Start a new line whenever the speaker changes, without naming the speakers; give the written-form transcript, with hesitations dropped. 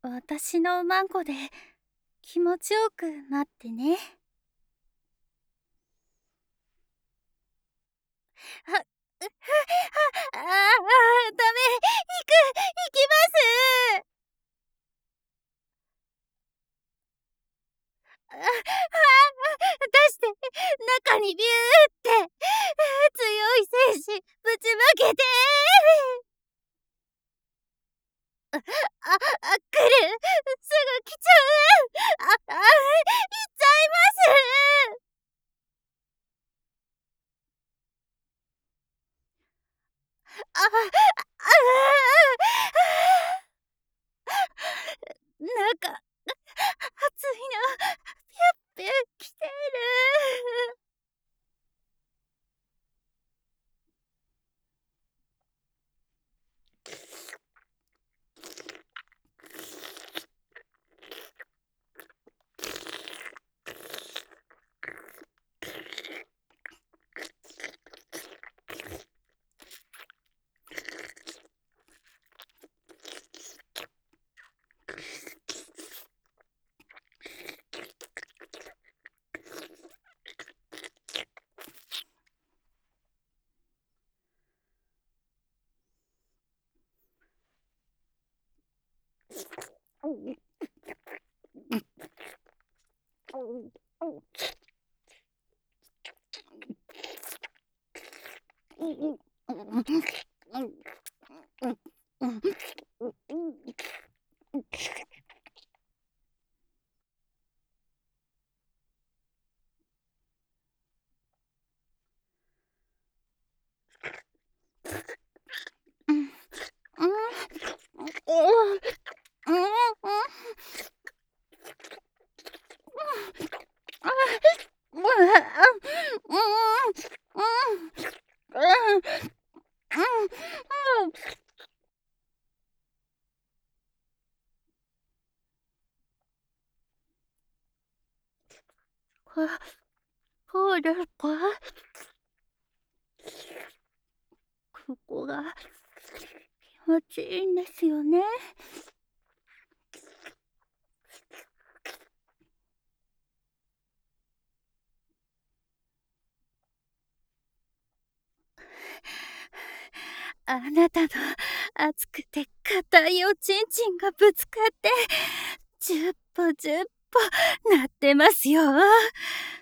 私のマンコで気持ちよくなってね。は、ダメ。行きます。出して、中にビューって、強い精子ぶちまけて。来る。すぐ来ちゃう。行っちゃいます。なんか、熱いな。ぴゃっぴゃ来てる。こうですか？ここが気持ちいいんですよね。あなたの熱くて硬いおちんちんがぶつかって、10歩10歩なってますよ。